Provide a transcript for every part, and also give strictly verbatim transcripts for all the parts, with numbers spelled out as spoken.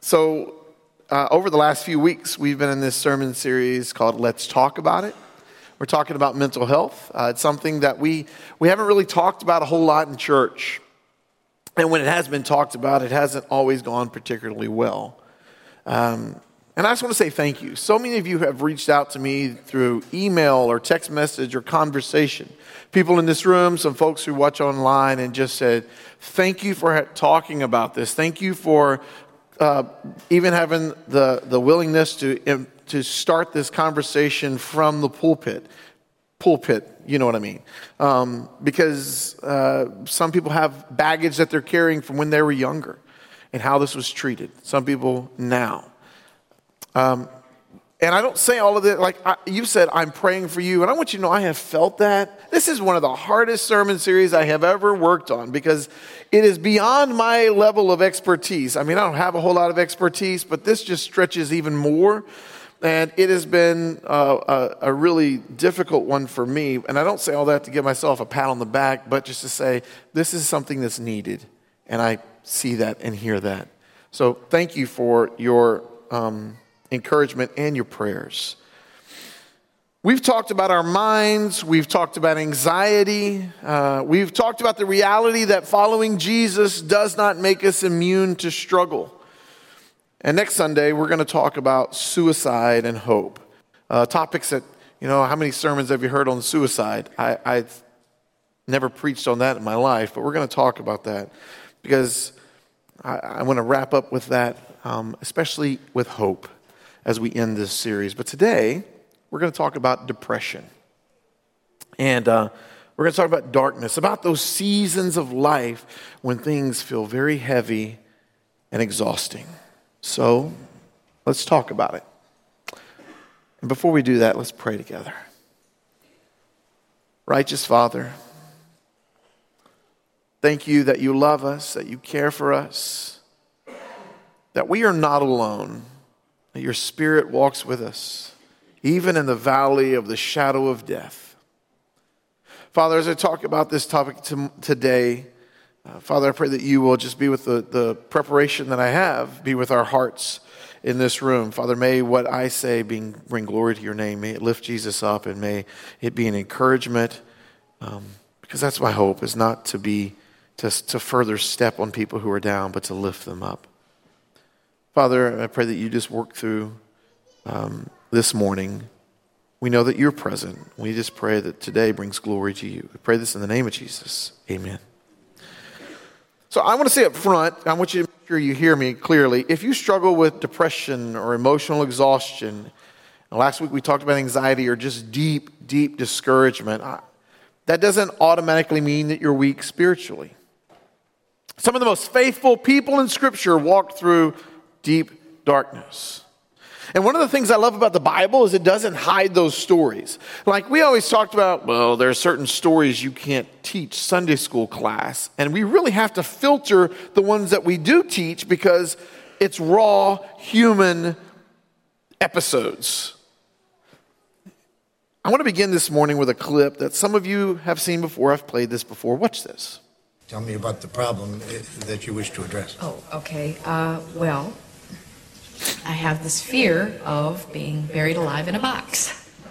So uh, over the last few weeks, we've been in this sermon series called Let's Talk About It. We're talking about mental health. Uh, it's something that we, we haven't really talked about a whole lot in church. And when it has been talked about, it hasn't always gone particularly well. Um, and I just want to say thank you. So many of you have reached out to me through email or text message or conversation. People in this room, some folks who watch online, and just said, thank you for talking about this. Thank you for uh, even having the, the willingness to, to start this conversation from the pulpit. Pulpit, you know what I mean. Um, because uh, some people have baggage that they're carrying from when they were younger and how this was treated. Some people now. Um, and I don't say all of it, like I, you said, I'm praying for you. And I want you to know I have felt that. This is one of the hardest sermon series I have ever worked on because it is beyond my level of expertise. I mean, I don't have a whole lot of expertise, but this just stretches even more. And it has been uh, a, a really difficult one for me. And I don't say all that to give myself a pat on the back, but just to say this is something that's needed. And I see that and hear that. So thank you for your um, encouragement and your prayers. We've talked about our minds. We've talked about anxiety. Uh, we've talked about the reality that following Jesus does not make us immune to struggle. And next Sunday, we're going to talk about suicide and hope. Uh, topics that, you know, how many sermons have you heard on suicide? I, I've never preached on that in my life, but we're going to talk about that because I, I want to wrap up with that, um, especially with hope as we end this series. But today, we're going to talk about depression. And uh, we're going to talk about darkness, about those seasons of life when things feel very heavy and exhausting. So, let's talk about it. And before we do that, let's pray together. Righteous Father, thank you that you love us, that you care for us, that we are not alone, that your Spirit walks with us, even in the valley of the shadow of death. Father, as I talk about this topic to, today, Uh, Father, I pray that you will just be with the, the preparation that I have, be with our hearts in this room. Father, may what I say bring, bring glory to your name. May it lift Jesus up and may it be an encouragement um, because that's my hope, is not to be, to, to further step on people who are down, but to lift them up. Father, I pray that you just work through um, this morning. We know that you're present. We just pray that today brings glory to you. We pray this in the name of Jesus. Amen. So I want to say up front, I want you to make sure you hear me clearly. If you struggle with depression or emotional exhaustion, and last week we talked about anxiety or just deep, deep discouragement, that doesn't automatically mean that you're weak spiritually. Some of the most faithful people in Scripture walked through deep darkness. And one of the things I love about the Bible is it doesn't hide those stories. Like we always talked about, well, there are certain stories you can't teach Sunday school class. And we really have to filter the ones that we do teach because it's raw human episodes. I want to begin this morning with a clip that some of you have seen before. I've played this before. Watch this. Tell me about the problem that you wish to address. Oh, okay. Uh, well... I have this fear of being buried alive in a box.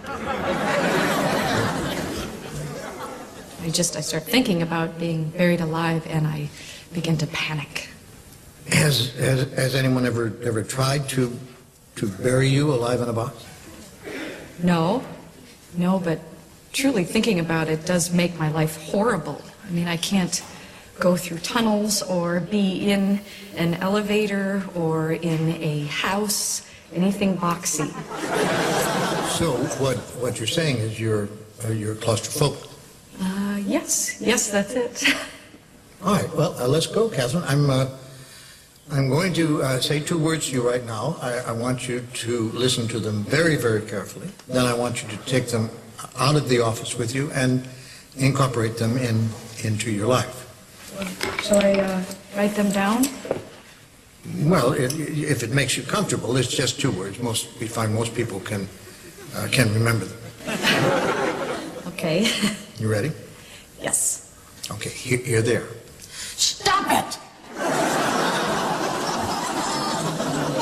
I just, I start thinking about being buried alive and I begin to panic. Has, has, has anyone ever, ever tried to, to bury you alive in a box? No, no, but truly thinking about it does make my life horrible. I mean, I can't go through tunnels or be in an elevator or in a house, anything boxy. So what, what you're saying is you're, uh, you're claustrophobic? Uh, yes, yes, that's it. All right, well, uh, let's go, Catherine. I'm, uh, I'm going to uh, say two words to you right now. I, I want you to listen to them very, very carefully. Then I want you to take them out of the office with you and incorporate them in, into your life. Shall I uh, write them down? Well, it, if it makes you comfortable, it's just two words. Most we find most people can uh, can remember them. Okay. You ready? Yes. Okay, here, here they are. Stop it!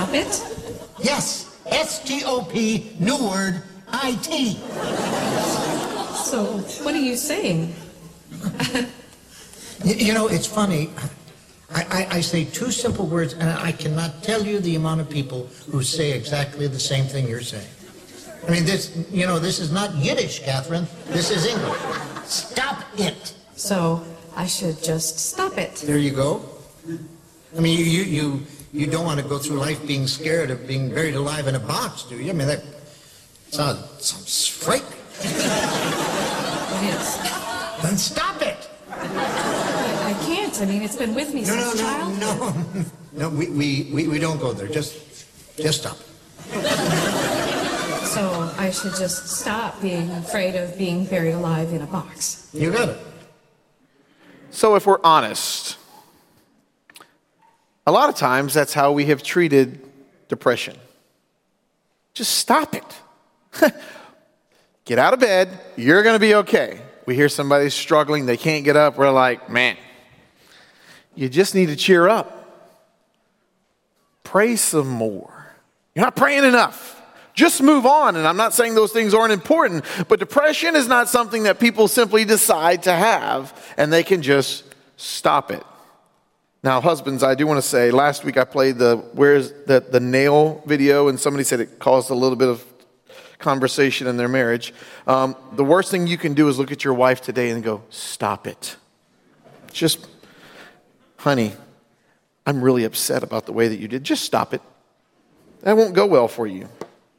stop it? Yes, S T O P, new word, I T. So, what are you saying? You, you know, it's funny. I, I, I say two simple words, and I cannot tell you the amount of people who say exactly the same thing you're saying. I mean, this, you know, this is not Yiddish, Catherine. This is English. Stop it. So, I should just stop it. There you go. I mean, you, you, you, you don't want to go through life being scared of being buried alive in a box, do you? I mean, that sounds, sounds frightening. It is. Then stop it. I can't. I mean, it's been with me No, since no, childhood. no, no. No, we, we, we, we don't go there. Just, just stop. So I should just stop being afraid of being buried alive in a box. You got it. So if we're honest, a lot of times that's how we have treated depression. Just stop it. Get out of bed. You're going to be okay. We hear somebody struggling. They can't get up. We're like, man, you just need to cheer up. Pray some more. You're not praying enough. Just move on. And I'm not saying those things aren't important, but depression is not something that people simply decide to have and they can just stop it. Now, husbands, I do want to say, last week I played the where's the, the nail video, and somebody said it caused a little bit of conversation in their marriage. Um, the worst thing you can do is look at your wife today and go, stop it. Just, honey, I'm really upset about the way that you did. Just stop it. That won't go well for you.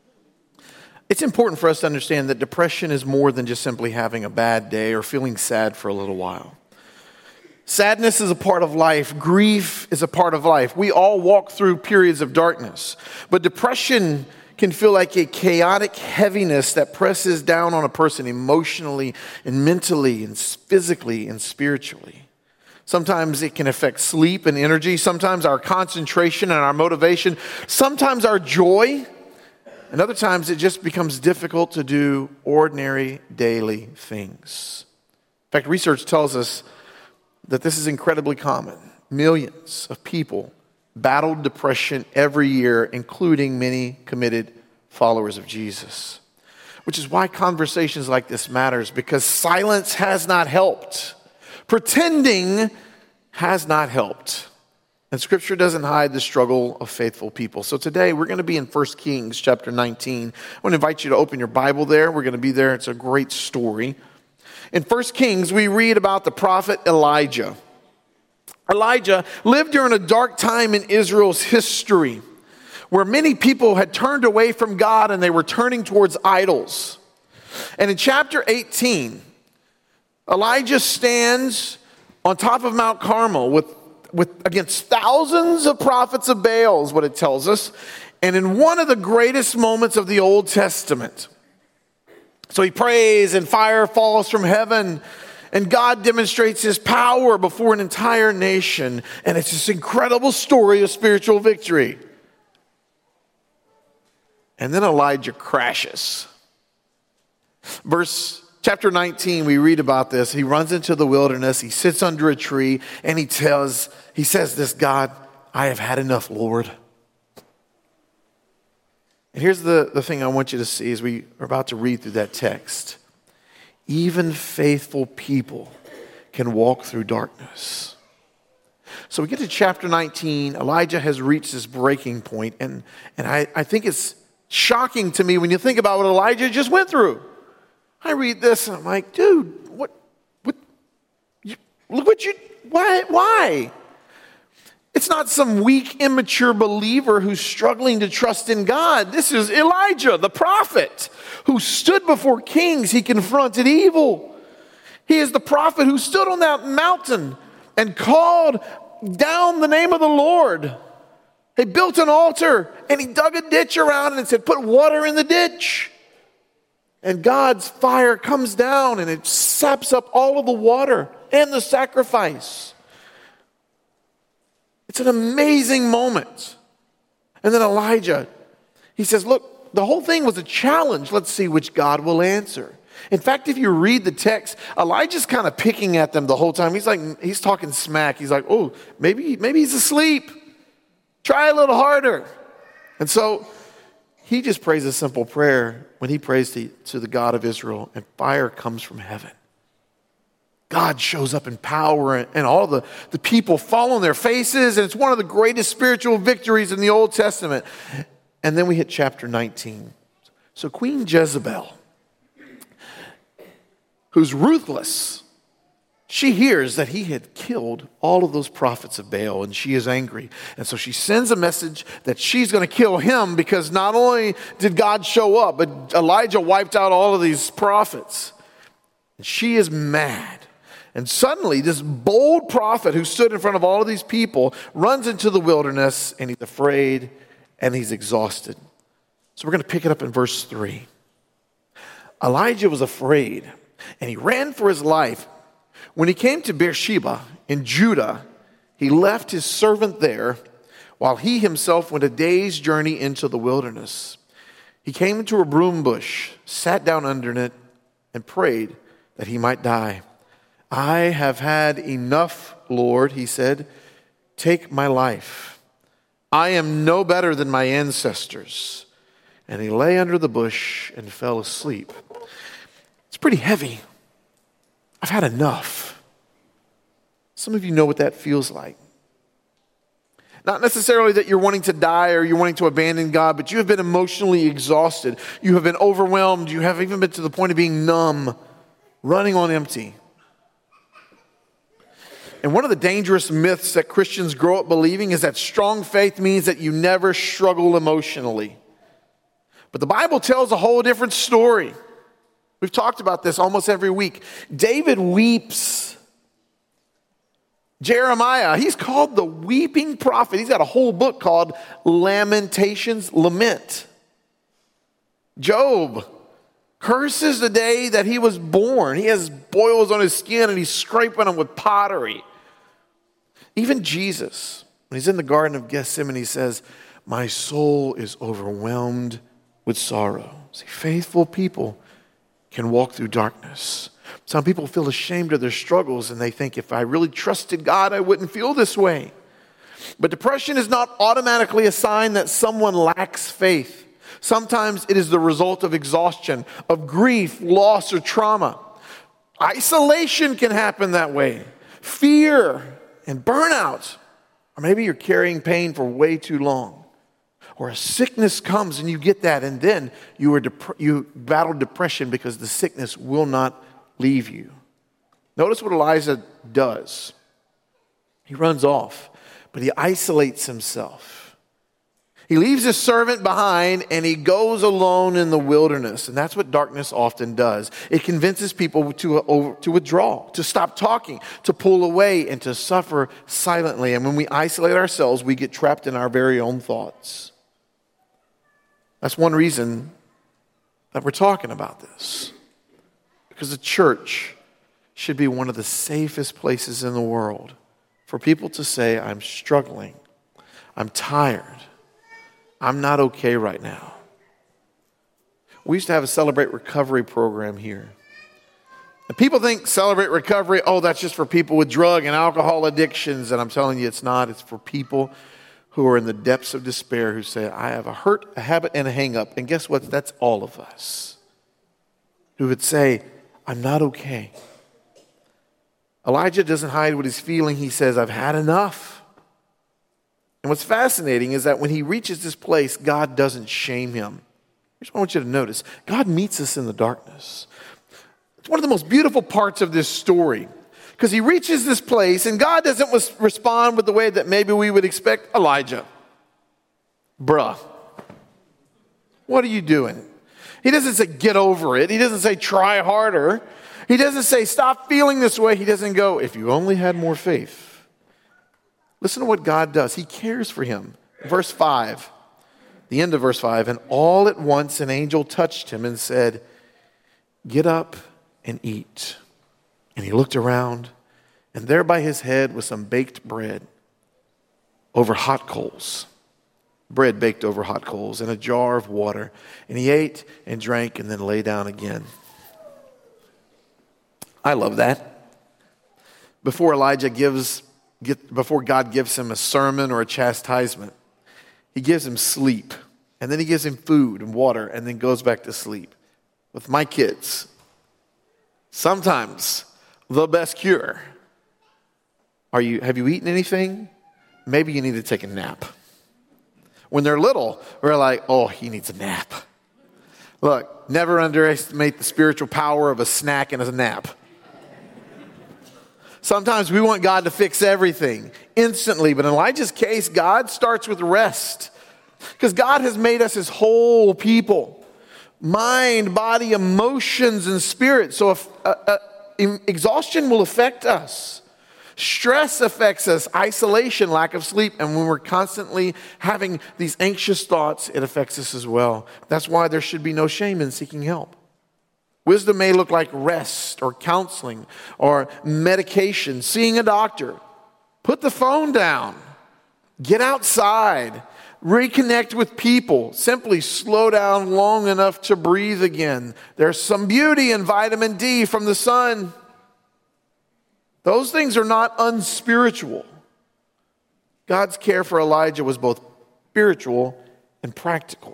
It's important for us to understand that depression is more than just simply having a bad day or feeling sad for a little while. Sadness is a part of life. Grief is a part of life. We all walk through periods of darkness. But depression can feel like a chaotic heaviness that presses down on a person emotionally and mentally and physically and spiritually. Sometimes it can affect sleep and energy. Sometimes our concentration and our motivation. Sometimes our joy. And other times it just becomes difficult to do ordinary daily things. In fact, research tells us that this is incredibly common. Millions of people battle depression every year, including many committed followers of Jesus. Which is why conversations like this matters, because silence has not helped. Pretending has not helped. And Scripture doesn't hide the struggle of faithful people. So today we're going to be in First Kings chapter nineteen. I want to invite you to open your Bible there. We're going to be there. It's a great story. In First Kings, we read about the prophet Elijah. Elijah lived during a dark time in Israel's history, where many people had turned away from God and they were turning towards idols. And in chapter eighteen, Elijah stands on top of Mount Carmel with, with against thousands of prophets of Baal, is what it tells us, and in one of the greatest moments of the Old Testament. So he prays and fire falls from heaven and God demonstrates his power before an entire nation. And it's this incredible story of spiritual victory. And then Elijah crashes. Verse chapter nineteen, we read about this. He runs into the wilderness. He sits under a tree and he tells, he says this, God, I have had enough, Lord. And here's the, the thing I want you to see as we are about to read through that text. Even faithful people can walk through darkness. So we get to chapter nineteen. Elijah has reached this breaking point, and, and I, I think it's shocking to me when you think about what Elijah just went through. I read this and I'm like, dude, what, what, you, look what you, why, why? It's not some weak, immature believer who's struggling to trust in God. This is Elijah, the prophet, who stood before kings. He confronted evil. He is the prophet who stood on that mountain and called down the name of the Lord. He built an altar and he dug a ditch around it and said, put water in the ditch. And God's fire comes down and it saps up all of the water and the sacrifice. It's an amazing moment. And then Elijah, he says, look, the whole thing was a challenge. Let's see which God will answer. In fact, if you read the text, Elijah's kind of picking at them the whole time. He's like, he's talking smack. He's like, oh, maybe, maybe he's asleep. Try a little harder. And so he just prays a simple prayer when he prays to, to the God of Israel, and fire comes from heaven. God shows up in power, and, and all the, the people fall on their faces, and it's one of the greatest spiritual victories in the Old Testament. And then we hit chapter nineteen. So Queen Jezebel, who's ruthless, she hears that he had killed all of those prophets of Baal, and she is angry. And so she sends a message that she's going to kill him, because not only did God show up, but Elijah wiped out all of these prophets. And she is mad. And suddenly this bold prophet who stood in front of all of these people runs into the wilderness, and he's afraid and he's exhausted. So we're going to pick it up in verse three. Elijah was afraid, and he ran for his life. When he came to Beersheba in Judah, he left his servant there while he himself went a day's journey into the wilderness. He came to a broom bush, sat down under it, and prayed that he might die. I have had enough, Lord, he said. Take my life. I am no better than my ancestors. And he lay under the bush and fell asleep. It's pretty heavy. I've had enough. Some of you know what that feels like. Not necessarily that you're wanting to die or you're wanting to abandon God, but you have been emotionally exhausted. You have been overwhelmed. You have even been to the point of being numb, running on empty. And one of the dangerous myths that Christians grow up believing is that strong faith means that you never struggle emotionally. But the Bible tells a whole different story. We've talked about this almost every week. David weeps. Jeremiah, he's called the weeping prophet. He's got a whole book called Lamentations, Lament. Job curses the day that he was born. He has boils on his skin and he's scraping them with pottery. Even Jesus, when he's in the Garden of Gethsemane, he says, my soul is overwhelmed with sorrow. See, faithful people can walk through darkness. Some people feel ashamed of their struggles and they think, if I really trusted God, I wouldn't feel this way. But depression is not automatically a sign that someone lacks faith. Sometimes it is the result of exhaustion, of grief, loss, or trauma. Isolation can happen that way. Fear and burnout. Or maybe you're carrying pain for way too long. Or a sickness comes and you get that, and then you, are dep- you battle depression because the sickness will not leave you. Notice what Elijah does. He runs off, but he isolates himself. He leaves his servant behind and he goes alone in the wilderness. And that's what darkness often does. It convinces people to, to withdraw, to stop talking, to pull away, and to suffer silently. And when we isolate ourselves, we get trapped in our very own thoughts. That's one reason that we're talking about this. Because the church should be one of the safest places in the world for people to say, I'm struggling, I'm tired, I'm not okay right now. We used to have a Celebrate Recovery program here. And people think Celebrate Recovery, oh, that's just for people with drug and alcohol addictions. And I'm telling you, it's not. It's for people who are in the depths of despair who say, I have a hurt, a habit, and a hang-up. And guess what? That's all of us. Who would say, I'm not okay. Elijah doesn't hide what he's feeling. He says, I've had enough. And what's fascinating is that when he reaches this place, God doesn't shame him. Here's what I want you to notice. God meets us in the darkness. It's one of the most beautiful parts of this story. Because he reaches this place and God doesn't respond with the way that maybe we would expect. Elijah, bruh, what are you doing? He doesn't say get over it. He doesn't say try harder. He doesn't say stop feeling this way. He doesn't go, if you only had more faith. Listen to what God does. He cares for him. Verse five, the end of verse five, and all at once an angel touched him and said, get up and eat. And he looked around, and there by his head was some baked bread over hot coals. Bread baked over hot coals and a jar of water. And he ate and drank and then lay down again. I love that. Before Elijah gives, get, before God gives him a sermon or a chastisement, he gives him sleep. And then he gives him food and water and then goes back to sleep. With my kids, sometimes the best cure. Are you, have you eaten anything? Maybe you need to take a nap. When they're little, we're like, oh, he needs a nap. Look, never underestimate the spiritual power of a snack and a nap. Sometimes we want God to fix everything instantly, but in Elijah's case, God starts with rest. Because God has made us his whole people. Mind, body, emotions, and spirit. So if, uh, uh, exhaustion will affect us. Stress affects us, isolation, lack of sleep, and when we're constantly having these anxious thoughts, it affects us as well. That's why there should be no shame in seeking help. Wisdom may look like rest or counseling or medication, seeing a doctor. Put the phone down. Get outside. Reconnect with people. Simply slow down long enough to breathe again. There's some beauty in vitamin D from the sun. Those things are not unspiritual. God's care for Elijah was both spiritual and practical.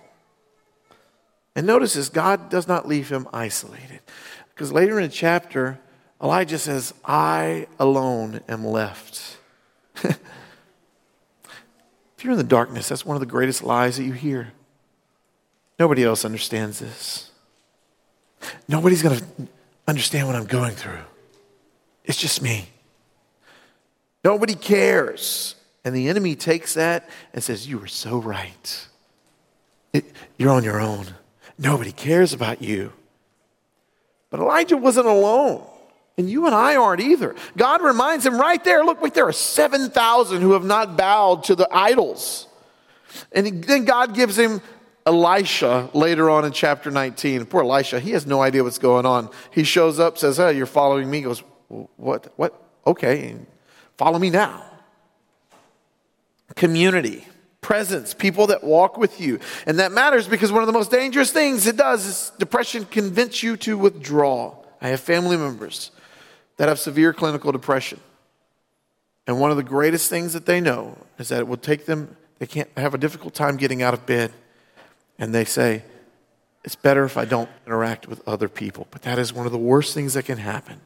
And notice this, God does not leave him isolated. Because later in the chapter, Elijah says, I alone am left. If you're in the darkness, that's one of the greatest lies that you hear. Nobody else understands this. Nobody's going to understand what I'm going through. It's just me. Nobody cares. And the enemy takes that and says, you are so right. It, you're on your own. Nobody cares about you. But Elijah wasn't alone. And you and I aren't either. God reminds him right there, look, wait, there are seven thousand who have not bowed to the idols. And then God gives him Elisha later on in chapter nineteen. Poor Elisha, he has no idea what's going on. He shows up, says, hey, you're following me. He goes, what? What? Okay, follow me now. Community, presence, people that walk with you. And that matters because one of the most dangerous things it does is depression convince you to withdraw. I have family members that have severe clinical depression. And one of the greatest things that they know is that it will take them, they can't have a difficult time getting out of bed. And they say, it's better if I don't interact with other people. But that is one of the worst things that can happen.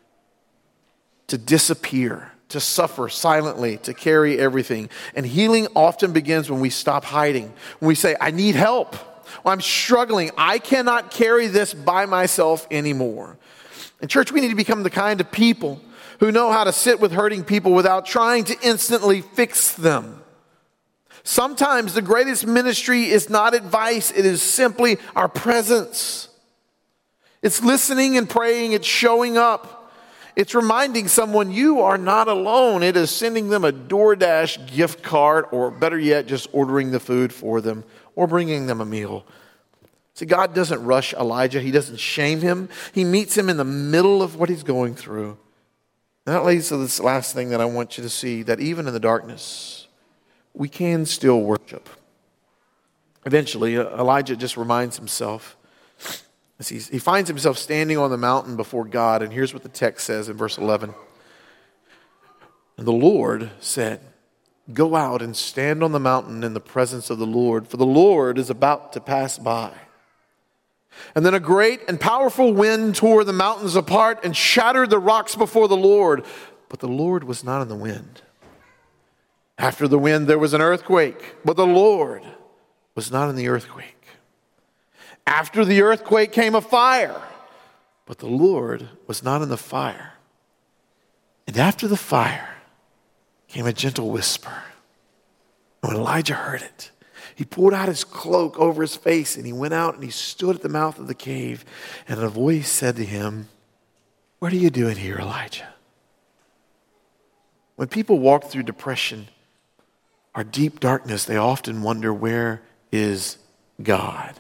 To disappear, to suffer silently, to carry everything. And healing often begins when we stop hiding. When we say, I need help. Well, I'm struggling. I cannot carry this by myself anymore. In church, we need to become the kind of people who know how to sit with hurting people without trying to instantly fix them. Sometimes the greatest ministry is not advice. It is simply our presence. It's listening and praying. It's showing up. It's reminding someone you are not alone. It is sending them a DoorDash gift card, or better yet, just ordering the food for them or bringing them a meal. See, God doesn't rush Elijah. He doesn't shame him. He meets him in the middle of what he's going through. And that leads to this last thing that I want you to see, that even in the darkness, we can still worship. Eventually, Elijah just reminds himself. He finds himself standing on the mountain before God, and here's what the text says in verse eleven. And the Lord said, go out and stand on the mountain in the presence of the Lord, for the Lord is about to pass by. And then a great and powerful wind tore the mountains apart and shattered the rocks before the Lord. But the Lord was not in the wind. After the wind, there was an earthquake, but the Lord was not in the earthquake. After the earthquake came a fire, but the Lord was not in the fire. And after the fire came a gentle whisper. And when Elijah heard it, he pulled out his cloak over his face and he went out and he stood at the mouth of the cave. And a voice said to him, what are you doing here, Elijah? When people walk through depression or deep darkness, they often wonder, where is God?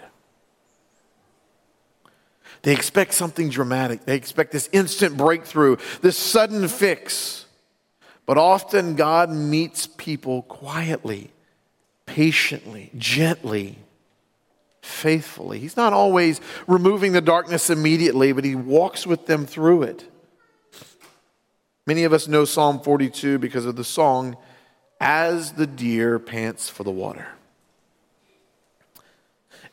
They expect something dramatic. They expect this instant breakthrough, this sudden fix. But often God meets people quietly, patiently, gently, faithfully. He's not always removing the darkness immediately, but he walks with them through it. Many of us know Psalm forty-two because of the song, As the Deer Pants for the Water.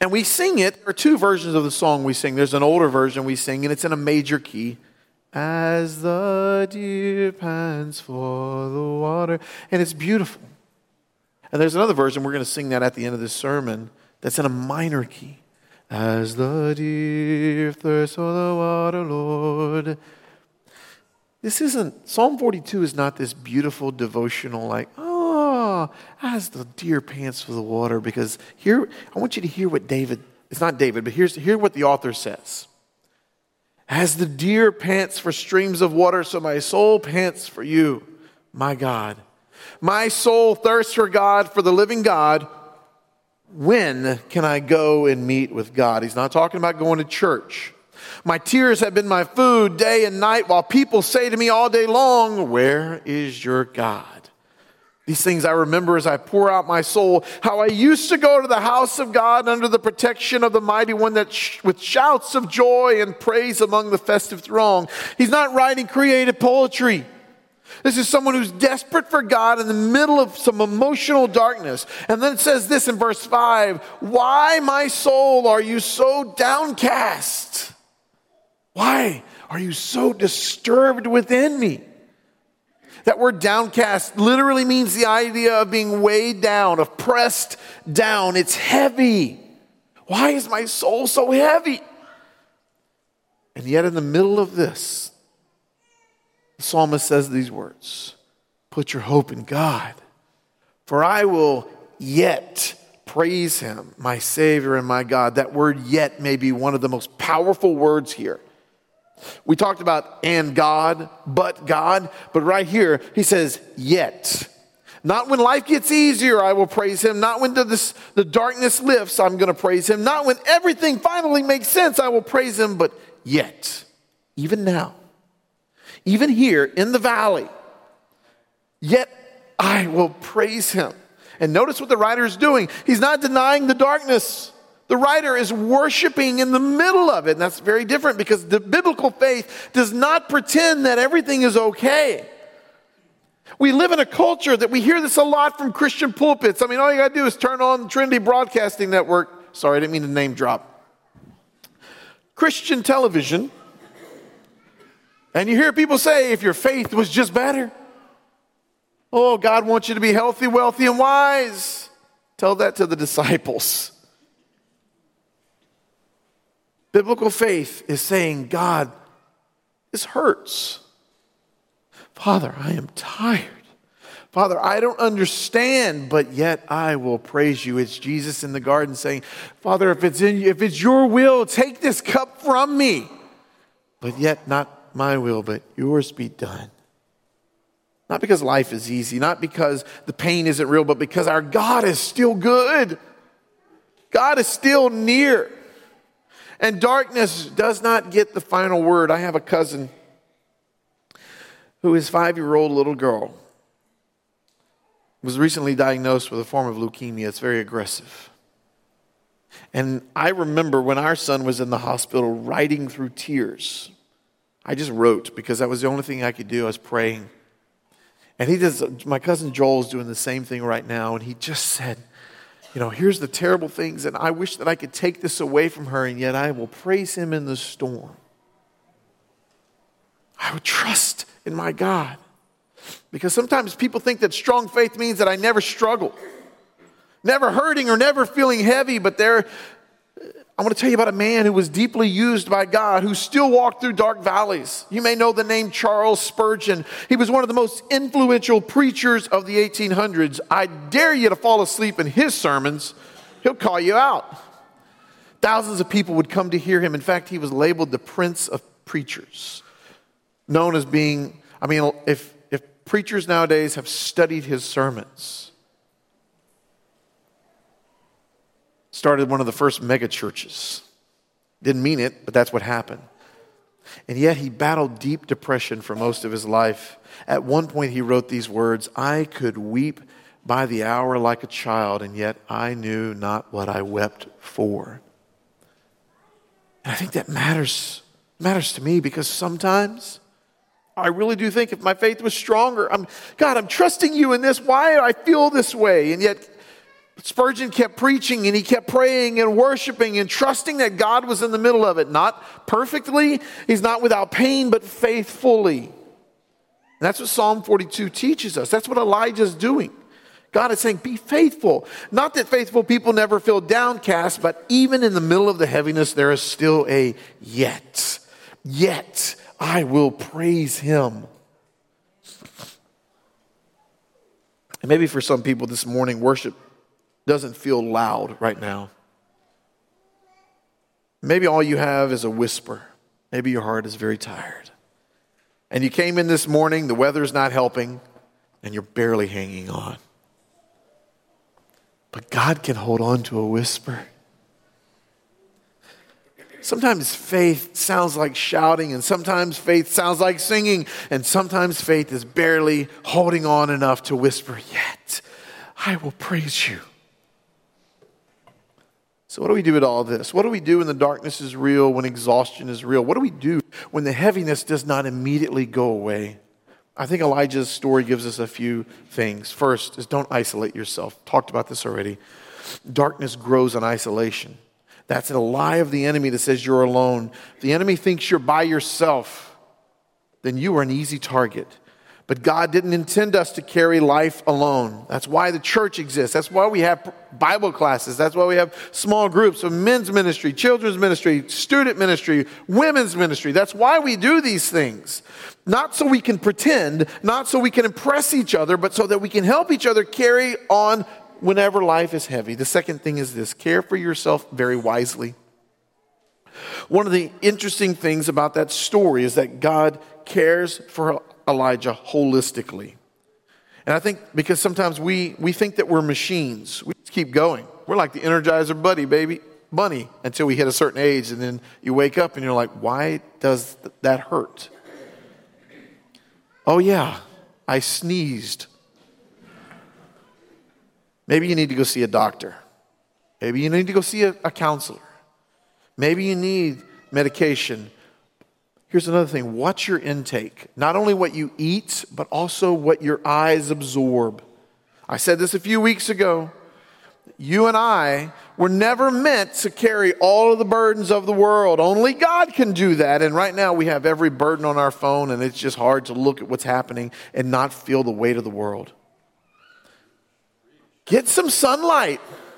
And we sing it, there are two versions of the song we sing. There's an older version we sing, and it's in a major key. As the deer pants for the water. And it's beautiful. And there's another version, we're going to sing that at the end of this sermon, that's in a minor key. As the deer thirsts for the water, Lord. This isn't, Psalm forty-two is not this beautiful devotional like, oh, as the deer pants for the water. Because here, I want you to hear what David, it's not David, but here's, hear what the author says. As the deer pants for streams of water, so my soul pants for you, my God. My soul thirsts for God, for the living God. When can I go and meet with God? He's not talking about going to church. My tears have been my food day and night, while people say to me all day long, where is your God? These things I remember as I pour out my soul, how I used to go to the house of God under the protection of the mighty one, that sh- with shouts of joy and praise among the festive throng. He's not writing creative poetry. This is someone who's desperate for God in the middle of some emotional darkness. And then it says this in verse five, why, my soul, are you so downcast? Why are you so disturbed within me? That word downcast literally means the idea of being weighed down, of pressed down. It's heavy. Why is my soul so heavy? And yet in the middle of this, the psalmist says these words, put your hope in God, for I will yet praise him, my Savior and my God. That word yet may be one of the most powerful words here. We talked about and God, but God, but right here he says yet. Not when life gets easier, I will praise him. Not when the, this, the darkness lifts, I'm going to praise him. Not when everything finally makes sense, I will praise him, but yet, even now, even here in the valley, yet I will praise him. And notice what the writer is doing. He's not denying the darkness. The writer is worshiping in the middle of it. And that's very different because the biblical faith does not pretend that everything is okay. We live in a culture that we hear this a lot from Christian pulpits. I mean, all you got to do is turn on Trinity Broadcasting Network. Sorry, I didn't mean to name drop. Christian television. And you hear people say, if your faith was just better. Oh, God wants you to be healthy, wealthy, and wise. Tell that to the disciples. Biblical faith is saying, God, this hurts. Father, I am tired. Father, I don't understand, but yet I will praise you. It's Jesus in the garden saying, Father, if it's in, if it's your will, take this cup from me. But yet not my will, but yours be done. Not because life is easy, not because the pain isn't real, but because our God is still good. God is still near. And darkness does not get the final word. I have a cousin who is five-year-old little girl was recently diagnosed with a form of leukemia. It's very aggressive. And I remember when our son was in the hospital writing through tears. I just wrote because that was the only thing I could do. I was praying. And he does, my cousin Joel's doing the same thing right now. And he just said, you know, here's the terrible things, and I wish that I could take this away from her, and yet I will praise him in the storm. I would trust in my God. Because sometimes people think that strong faith means that I never struggle, never hurting or never feeling heavy, but there, I want to tell you about a man who was deeply used by God, who still walked through dark valleys. You may know the name Charles Spurgeon. He was one of the most influential preachers of the eighteen hundreds. I dare you to fall asleep in his sermons. He'll call you out. Thousands of people would come to hear him. In fact, he was labeled the Prince of Preachers, known as being, I mean, if, if preachers nowadays have studied his sermons, started one of the first mega churches. Didn't mean it, but that's what happened. And yet he battled deep depression for most of his life. At one point he wrote these words, I could weep by the hour like a child, and yet I knew not what I wept for. And I think that matters, matters to me because sometimes I really do think if my faith was stronger, I'm, God, I'm trusting you in this. Why do I feel this way? And yet Spurgeon kept preaching and he kept praying and worshiping and trusting that God was in the middle of it. Not perfectly, he's not without pain, but faithfully. And that's what Psalm forty-two teaches us. That's what Elijah's doing. God is saying, be faithful. Not that faithful people never feel downcast, but even in the middle of the heaviness, there is still a yet. Yet I will praise him. And maybe for some people this morning, worship doesn't feel loud right now. Maybe all you have is a whisper. Maybe your heart is very tired. And you came in this morning, the weather's not helping, and you're barely hanging on. But God can hold on to a whisper. Sometimes faith sounds like shouting, and sometimes faith sounds like singing, and sometimes faith is barely holding on enough to whisper, yet I will praise you. So what do we do with all this? What do we do when the darkness is real, when exhaustion is real? What do we do when the heaviness does not immediately go away? I think Elijah's story gives us a few things. First is don't isolate yourself. Talked about this already. Darkness grows in isolation. That's a lie of the enemy that says you're alone. If the enemy thinks you're by yourself, then you are an easy target. But God didn't intend us to carry life alone. That's why the church exists. That's why we have Bible classes. That's why we have small groups of men's ministry, children's ministry, student ministry, women's ministry. That's why we do these things. Not so we can pretend, not so we can impress each other, but so that we can help each other carry on whenever life is heavy. The second thing is this: care for yourself very wisely. One of the interesting things about that story is that God cares for Elijah holistically. And I think because sometimes we, we think that we're machines. We just keep going. We're like the Energizer Buddy, baby, bunny, until we hit a certain age. And then you wake up and you're like, why does th- that hurt? Oh yeah, I sneezed. Maybe you need to go see a doctor. Maybe you need to go see a, a counselor. Maybe you need medication. Here's another thing. Watch your intake. Not only what you eat, but also what your eyes absorb. I said this a few weeks ago. You and I were never meant to carry all of the burdens of the world. Only God can do that. And right now we have every burden on our phone, and it's just hard to look at what's happening and not feel the weight of the world. Get some sunlight.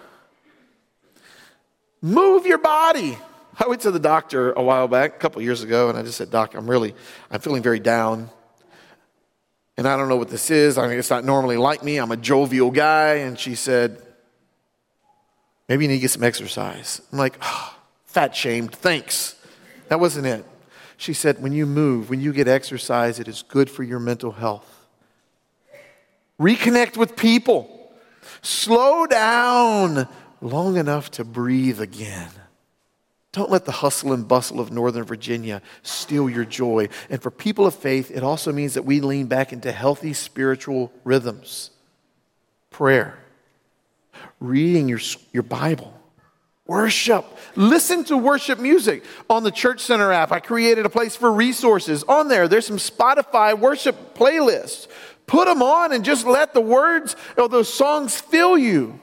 Move your body. I went to the doctor a while back, a couple years ago, and I just said, Doc, I'm really, I'm feeling very down. And I don't know what this is. I mean, it's not normally like me. I'm a jovial guy. And she said, maybe you need to get some exercise. I'm like, oh, fat shamed, thanks. That wasn't it. She said, when you move, when you get exercise, it is good for your mental health. Reconnect with people. Slow down long enough to breathe again. Don't let the hustle and bustle of Northern Virginia steal your joy. And for people of faith, it also means that we lean back into healthy spiritual rhythms. Prayer, reading your, your Bible, worship. Listen to worship music on the Church Center app. I created a place for resources. On there, there's some Spotify worship playlists. Put them on and just let the words of those songs fill you.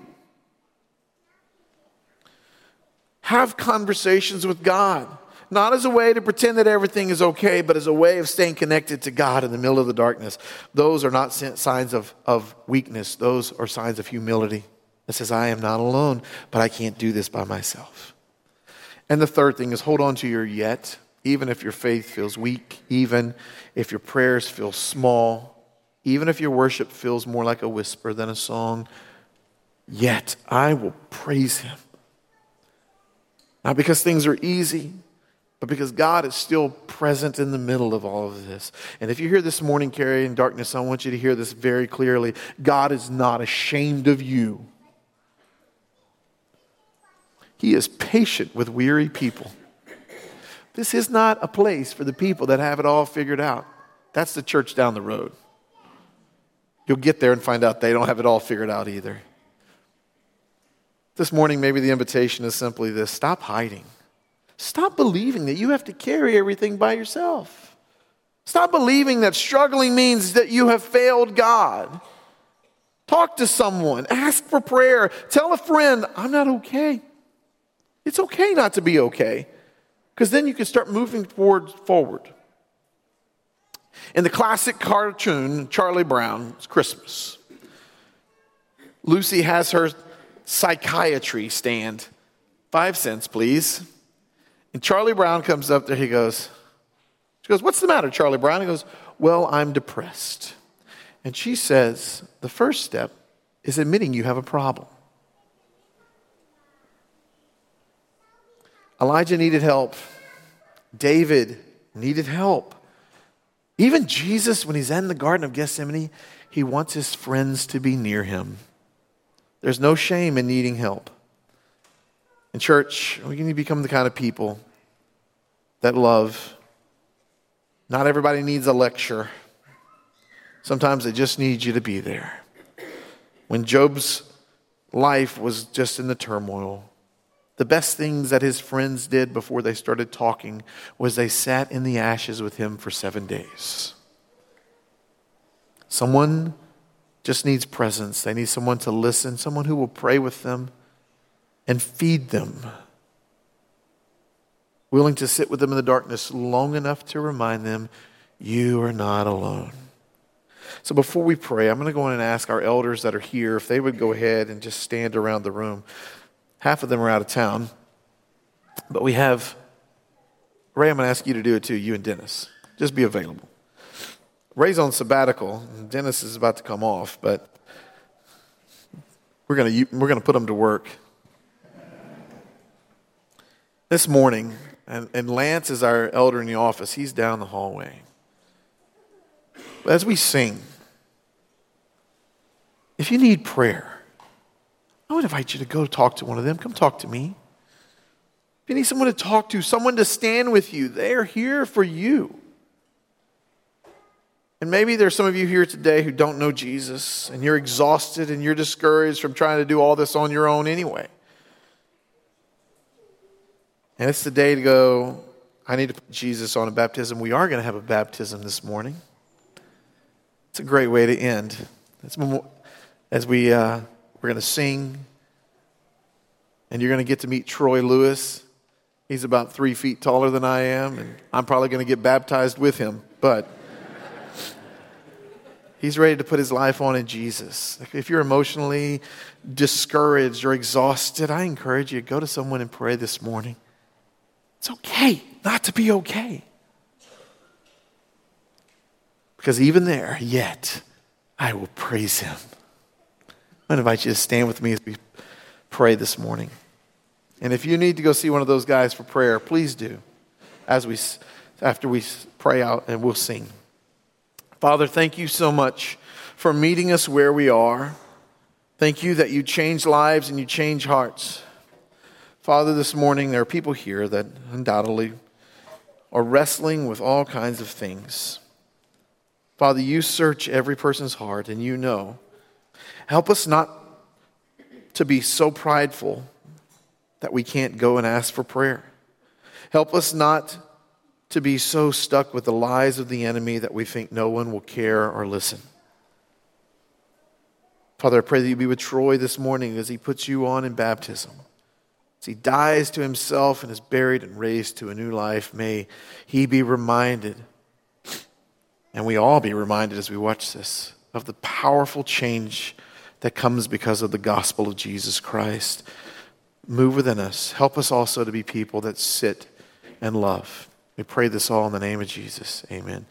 Have conversations with God, not as a way to pretend that everything is okay, but as a way of staying connected to God in the middle of the darkness. Those are not signs of, of weakness. Those are signs of humility. It says, I am not alone, but I can't do this by myself. And the third thing is hold on to your yet, even if your faith feels weak, even if your prayers feel small, even if your worship feels more like a whisper than a song, yet I will praise him. Not because things are easy, but because God is still present in the middle of all of this. And if you're here this morning carrying darkness, I want you to hear this very clearly. God is not ashamed of you. He is patient with weary people. This is not a place for the people that have it all figured out. That's the church down the road. You'll get there and find out they don't have it all figured out either. This morning, maybe the invitation is simply this: stop hiding. Stop believing that you have to carry everything by yourself. Stop believing that struggling means that you have failed God. Talk to someone. Ask for prayer. Tell a friend, I'm not okay. It's okay not to be okay, because then you can start moving towards forward. In the classic cartoon, Charlie Brown, it's Christmas. Lucy has her psychiatry stand. Five cents, please. And Charlie Brown comes up there. He goes, she goes, what's the matter, Charlie Brown? He goes, well, I'm depressed. And she says, the first step is admitting you have a problem. Elijah needed help. David needed help. Even Jesus, when he's in the Garden of Gethsemane, he wants his friends to be near him. There's no shame in needing help. In church, we need to become the kind of people that love. Not everybody needs a lecture. Sometimes they just need you to be there. When Job's life was just in the turmoil, the best things that his friends did before they started talking was they sat in the ashes with him for seven days. Someone just needs presence. They need someone to listen, someone who will pray with them and feed them. Willing to sit with them in the darkness long enough to remind them, you are not alone. So before we pray, I'm going to go in and ask our elders that are here if they would go ahead and just stand around the room. Half of them are out of town, but we have, Ray, I'm going to ask you to do it too, you and Dennis. Just be available. Ray's on sabbatical, and Dennis is about to come off, but we're going to, we're going to put him to work. This morning, and, and Lance is our elder in the office, he's down the hallway. But as we sing, if you need prayer, I would invite you to go talk to one of them. Come talk to me. If you need someone to talk to, someone to stand with you, they're here for you. And maybe there's some of you here today who don't know Jesus, and you're exhausted and you're discouraged from trying to do all this on your own anyway. And it's the day to go, I need to put Jesus on a baptism. We are going to have a baptism this morning. It's a great way to end. It's as we, uh, we're going to sing, and you're going to get to meet Troy Lewis. He's about three feet taller than I am, and I'm probably going to get baptized with him, but he's ready to put his life on in Jesus. If you're emotionally discouraged or exhausted, I encourage you to go to someone and pray this morning. It's okay not to be okay. Because even there, yet, I will praise him. I'm going to invite you to stand with me as we pray this morning. And if you need to go see one of those guys for prayer, please do. As we, after we pray out and we'll sing. Father, thank you so much for meeting us where we are. Thank you that you change lives and you change hearts. Father, this morning there are people here that undoubtedly are wrestling with all kinds of things. Father, you search every person's heart and you know. Help us not to be so prideful that we can't go and ask for prayer. Help us not to be so stuck with the lies of the enemy that we think no one will care or listen. Father, I pray that you be with Troy this morning as he puts you on in baptism. As he dies to himself and is buried and raised to a new life, may he be reminded, and we all be reminded as we watch this, of the powerful change that comes because of the gospel of Jesus Christ. Move within us. Help us also to be people that sit and love. We pray this all in the name of Jesus. Amen.